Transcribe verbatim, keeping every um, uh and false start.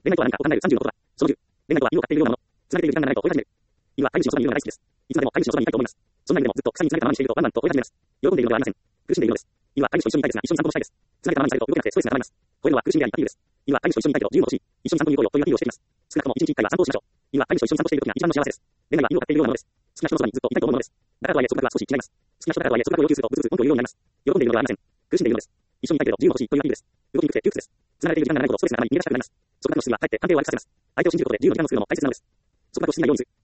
恋愛とは何かを考えるさんじゅうのことだ。そのじゅう、恋愛とは色を買っているようなもの。つなげている時間がないと追い始める。いは飼い主のそばにいるのが大好きです。いつまでも飼い主のそばにいたいと思います。そんな意味でもずっと草につなげたままにしているとワンワンと追い始めます。喜んでいるのではありません。苦しんでいるのです。いは飼い主と一緒にいたいですが、一緒に散歩もしたいです。つなげたままにされると動けなくてストレスが溜まります。こういうのは苦しみでありアピールです。いは飼い主と一緒にいたいけど自由も欲しい。一緒に散歩に行こうよというアピールをしています。少なくとも一日一回は散歩をしましょう。いは飼い主と一緒に散歩している時が一番の幸せです。恋愛は色を買っているようなものです。好きな人のそばにずっといたいと思うのです。だからとはいえ束縛は少し違います。好きな人だからとはいえ束縛を要求するとブツブツ文句を言うようになります。喜んでいるのではありません。苦しんでいるのです。一緒にいたいけど自由も欲しいというアピールです。動きにくくて窮屈です。つながれている時間が長いほどストレスが溜まり逃げ出したくなります。束縛の質はかえって関係を悪化させます。相手を信じることで自由の時間を作るのも大切なのです。束縛をしていないようにする。